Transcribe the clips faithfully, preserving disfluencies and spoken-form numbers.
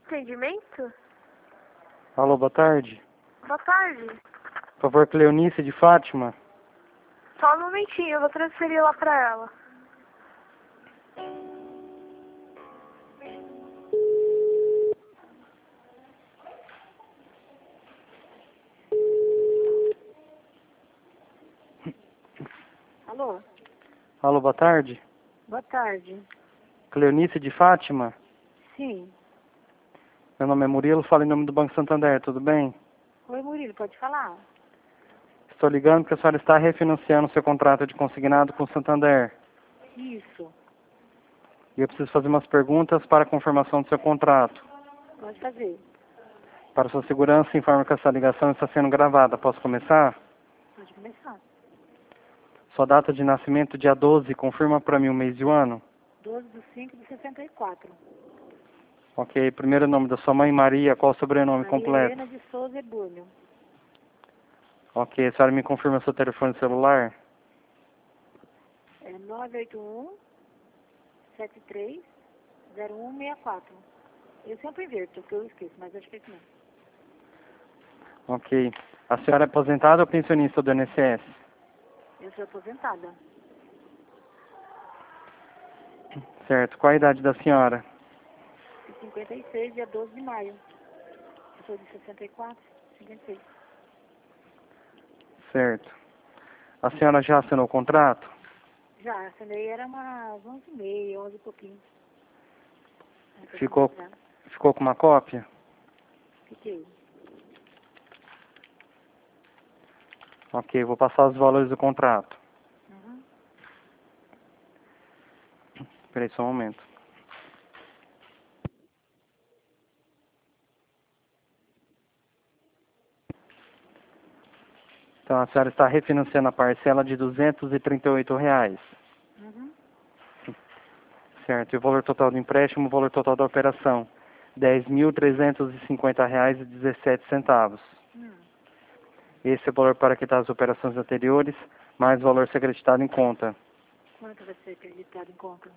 Atendimento? Alô, boa tarde. Boa tarde. Por favor, Cleonice de Fátima. Só um momentinho, eu vou transferir lá pra ela. Alô? Alô, boa tarde. Boa tarde. Cleonice de Fátima. Sim. Meu nome é Murilo, falo em nome do Banco Santander, tudo bem? Oi, Murilo, pode falar? Estou ligando porque a senhora está refinanciando seu contrato de consignado com o Santander. Isso. E eu preciso fazer umas perguntas para a confirmação do seu contrato. Pode fazer. Para sua segurança, informo que essa ligação está sendo gravada. Posso começar? Pode começar. Sua data de nascimento, dia doze, confirma para mim o mês e o ano? doze de cinco de sessenta e quatro. Ok, primeiro nome da sua mãe, Maria, qual o sobrenome Maria completo? Helena de Souza Ebúrnio. Ok, a senhora me confirma seu telefone celular? É nove oito um, sete três, zero um seis quatro. Eu sempre inverto, porque eu esqueço, mas acho que é isso mesmo. Ok. A senhora é aposentada ou pensionista do I N S S? Eu sou aposentada. Certo. Qual a idade da senhora? De cinquenta e seis, dia doze de maio. Eu sou de sessenta e quatro, cinquenta e seis. Certo. A senhora já assinou o contrato? Já, assinei era umas onze e meia, onze e pouquinho. Aí tô Ficou, concentrada. ficou com uma cópia? Fiquei. Ok, vou passar os valores do contrato. Uhum. Espera aí só um momento. Então, a senhora está refinanciando a parcela de duzentos e trinta e oito reais. Uhum. Certo. E o valor total do empréstimo, o valor total da operação, dez mil trezentos e cinquenta reais e dezessete centavos. Hum. Esse é o valor para quitar as operações anteriores, mais o valor ser acreditado em conta. Quanto vai ser acreditado em conta?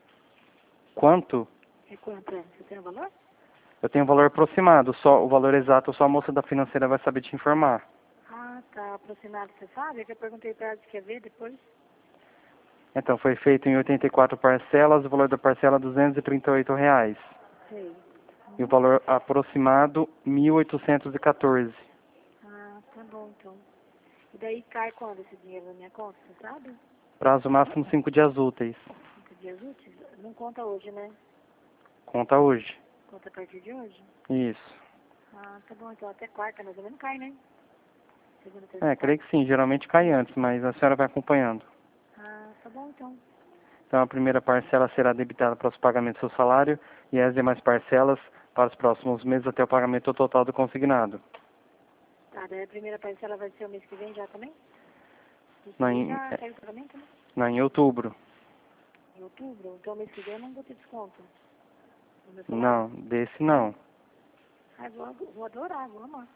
Quanto? É quanto é? Você tem o valor? Eu tenho um valor aproximado, só o valor exato só a moça da financeira vai saber te informar. Ah, tá. Aproximado, você sabe? É que eu perguntei pra ela se quer ver depois. Então, foi feito em oitenta e quatro parcelas, o valor da parcela é duzentos e trinta e oito reais. Sei. E o Uhum. valor aproximado, mil oitocentos e quatorze. Ah, tá bom, então. E daí cai quando esse dinheiro na minha conta, você sabe? Prazo máximo cinco dias úteis. Cinco dias úteis? Não conta hoje, né? Conta hoje. Conta a partir de hoje? Isso. Ah, tá bom, então até quarta, mais ou menos cai, né? Segunda, terça, É, creio quarta. que sim, geralmente cai antes, mas a senhora vai acompanhando. Ah, tá bom, então. Então, a primeira parcela será debitada para os pagamentos do seu salário e as demais parcelas para os próximos meses até o pagamento total do consignado. Tá, daí a primeira parcela vai ser o mês que vem já também? Mês que Não, vem em, já é, caiu o pagamento, né? não, em outubro. Em outubro? Então mês que vem eu não vou ter desconto no meu salário? Não, desse Não? não. Ah, vou, vou adorar, vou amar.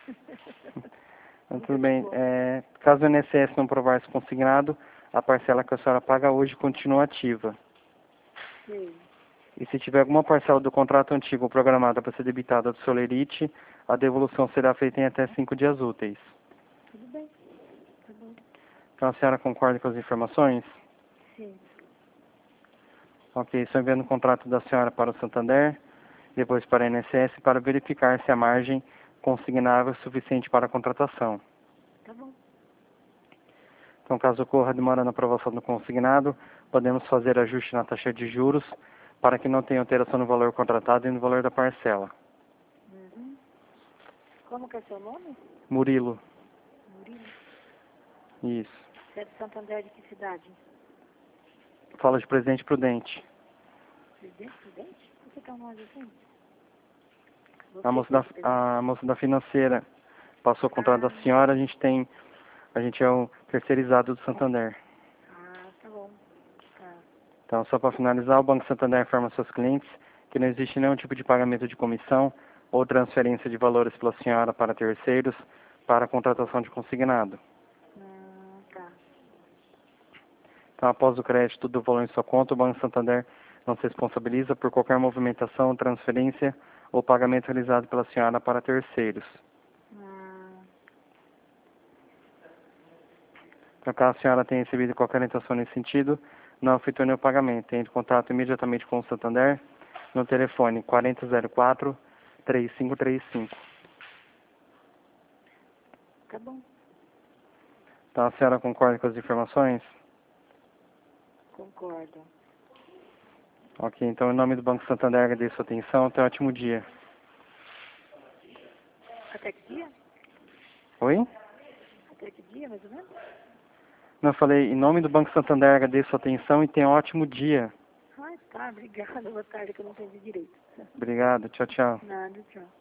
Então, Nunca tudo tive bem. conta. É, caso o I N S S não provar esse consignado, a parcela que a senhora paga hoje continua ativa. Sei. E se tiver alguma parcela do contrato antigo programada para ser debitada do Solerite, a devolução será feita em até cinco dias úteis. Tudo bem, tá bom. Então, a senhora concorda com as informações? Sim. Ok, estou enviando o contrato da senhora para o Santander, depois para a I N S S, para verificar se a margem consignável é suficiente para a contratação. Tá bom. Então, caso ocorra demora na aprovação do consignado, podemos fazer ajuste na taxa de juros para que não tenha alteração no valor contratado e no valor da parcela. Uhum. Como que é seu nome? Murilo. Murilo. Isso. Você é de Santander de que cidade? Fala de Presidente Prudente. Presidente, Prudente? Por que tá um nome assim? A Você moça que é da, de Presidente. a moça da financeira passou o contrato da Ah, senhora, a gente tem, a gente é o terceirizado do Santander. ah, tá bom. Tá. Então, só para finalizar, o Banco Santander informa aos seus clientes que não existe nenhum tipo de pagamento de comissão ou transferência de valores pela senhora para terceiros para a contratação de consignado. Hum, tá. Então, após o crédito do valor em sua conta, o Banco Santander não se responsabiliza por qualquer movimentação ou transferência ou pagamento realizado pela senhora para terceiros. Ah, Então, caso a senhora tenha recebido qualquer orientação nesse sentido, não efetue nenhum pagamento. Entre em contato imediatamente com o Santander no telefone quarenta zero quatro, três cinco três cinco. tá bom. Então, a senhora concorda com as informações? Concordo. Ok, então, em nome do Banco Santander, agradeço a sua atenção. Tenha um ótimo dia. Até que dia? Oi? Até que dia, mais ou menos? Não, eu falei, em nome do Banco Santander, agradeço a sua atenção e tenha um ótimo dia. Ah, tá, obrigada. Boa tarde, que eu não entendi direito. Obrigado, tchau, tchau. Nada, tchau.